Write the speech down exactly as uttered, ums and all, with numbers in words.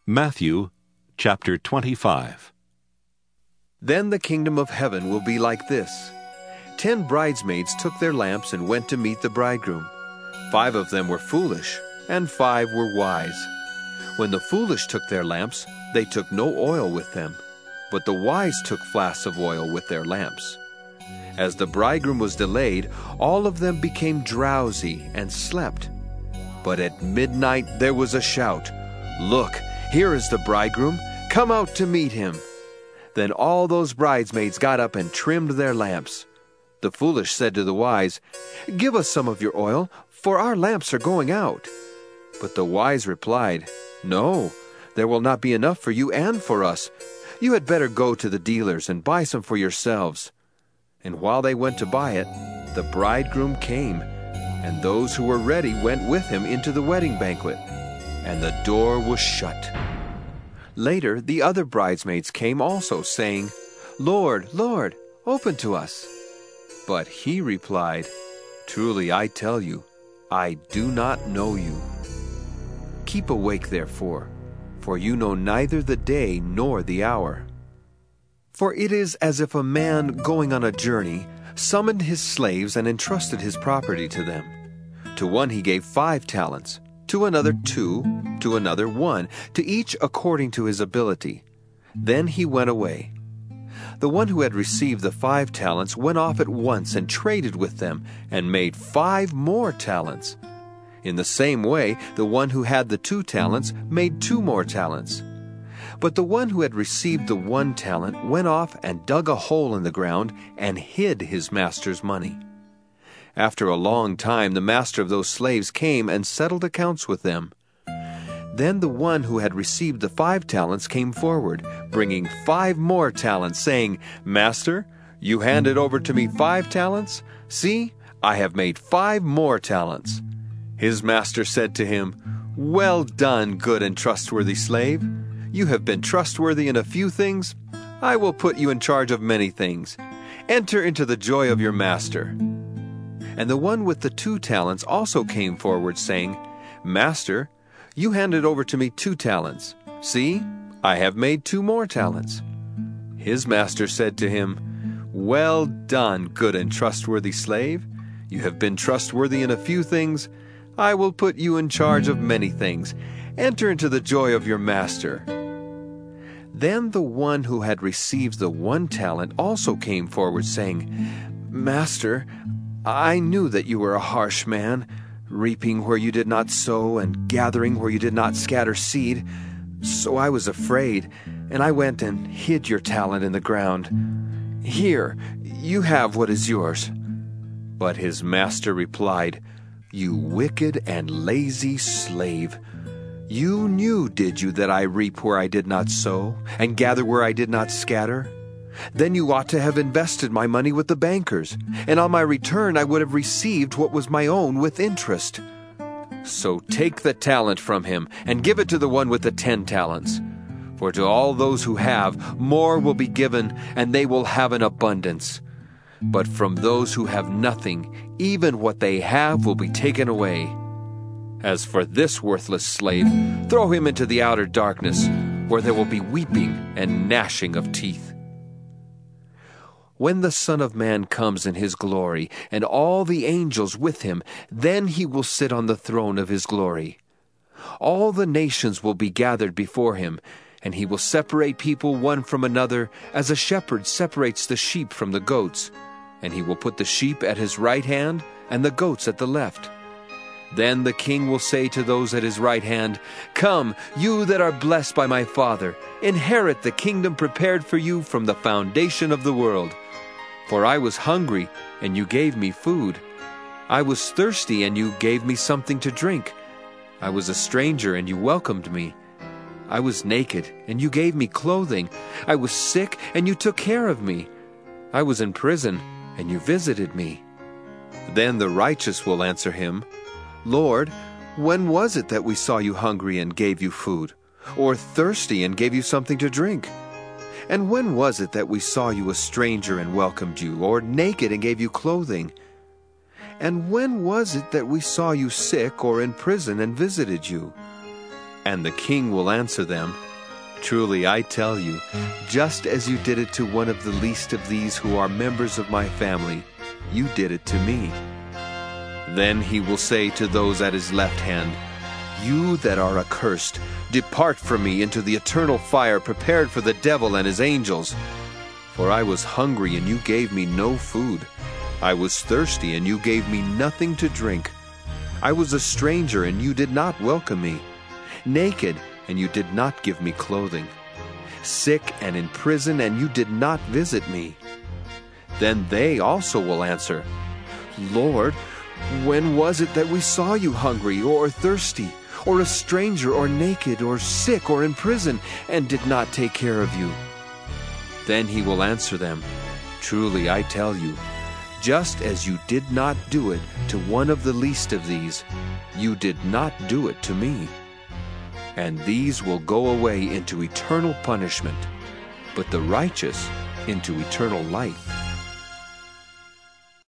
Matthew chapter twenty-five. Then the kingdom of heaven will be like this. Ten bridesmaids took their lamps and went to meet the bridegroom. Five of them were foolish, and five were wise. When the foolish took their lamps, they took no oil with them, but the wise took flasks of oil with their lamps. As the bridegroom was delayed, all of them became drowsy and slept. But at midnight there was a shout, "Look, here is the bridegroom, come out to meet him." Then all those bridesmaids got up and trimmed their lamps. The foolish said to the wise, "Give us some of your oil, for our lamps are going out." But the wise replied, "No, there will not be enough for you and for us. You had better go to the dealers and buy some for yourselves." And while they went to buy it, the bridegroom came, and those who were ready went with him into the wedding banquet, and the door was shut. Later the other bridesmaids came also, saying, "Lord, Lord, open to us." But he replied, "Truly I tell you, I do not know you. Keep awake therefore, for you know neither the day nor the hour. For it is as if a man going on a journey summoned his slaves and entrusted his property to them. To one he gave five talents, to another two, to another one, to each according to his ability. Then he went away. The one who had received the five talents went off at once and traded with them, and made five more talents. In the same way, the one who had the two talents made two more talents. But the one who had received the one talent went off and dug a hole in the ground and hid his master's money. After a long time the master of those slaves came and settled accounts with them. Then the one who had received the five talents came forward, bringing five more talents, saying, "Master, you handed over to me five talents? See, I have made five more talents." His master said to him, "Well done, good and trustworthy slave. You have been trustworthy in a few things. I will put you in charge of many things. Enter into the joy of your master." And the one with the two talents also came forward, saying, "Master, you handed over to me two talents. See, I have made two more talents." His master said to him, "Well done, good and trustworthy slave. You have been trustworthy in a few things. I will put you in charge of many things. Enter into the joy of your master." Then the one who had received the one talent also came forward, saying, "Master, I knew that you were a harsh man, reaping where you did not sow and gathering where you did not scatter seed. So I was afraid, and I went and hid your talent in the ground. Here, you have what is yours." But his master replied, "You wicked and lazy slave. You knew, did you, that I reap where I did not sow, and gather where I did not scatter? Then you ought to have invested my money with the bankers, and on my return I would have received what was my own with interest. So take the talent from him, and give it to the one with the ten talents. For to all those who have, more will be given, and they will have an abundance. But from those who have nothing, even what they have will be taken away. As for this worthless slave, throw him into the outer darkness, where there will be weeping and gnashing of teeth. When the Son of Man comes in his glory, and all the angels with him, then he will sit on the throne of his glory. All the nations will be gathered before him, and he will separate people one from another, as a shepherd separates the sheep from the goats. And he will put the sheep at his right hand, and the goats at the left. Then the king will say to those at his right hand, "Come, you that are blessed by my Father, inherit the kingdom prepared for you from the foundation of the world. For I was hungry, and you gave me food. I was thirsty, and you gave me something to drink. I was a stranger, and you welcomed me. I was naked, and you gave me clothing. I was sick, and you took care of me. I was in prison, and you visited me." Then the righteous will answer him, "Lord, when was it that we saw you hungry and gave you food, or thirsty and gave you something to drink? And when was it that we saw you a stranger and welcomed you, or naked and gave you clothing? And when was it that we saw you sick or in prison and visited you?" And the king will answer them, "Truly I tell you, just as you did it to one of the least of these who are members of my family, you did it to me." Then he will say to those at his left hand, "You that are accursed, depart from me into the eternal fire prepared for the devil and his angels. For I was hungry, and you gave me no food. I was thirsty, and you gave me nothing to drink. I was a stranger, and you did not welcome me. Naked, and you did not give me clothing. Sick and in prison, and you did not visit me." Then they also will answer, "Lord, when was it that we saw you hungry or thirsty, or a stranger or naked or sick or in prison, and did not take care of you?" Then he will answer them, "Truly I tell you, just as you did not do it to one of the least of these, you did not do it to me." And these will go away into eternal punishment, but the righteous into eternal life.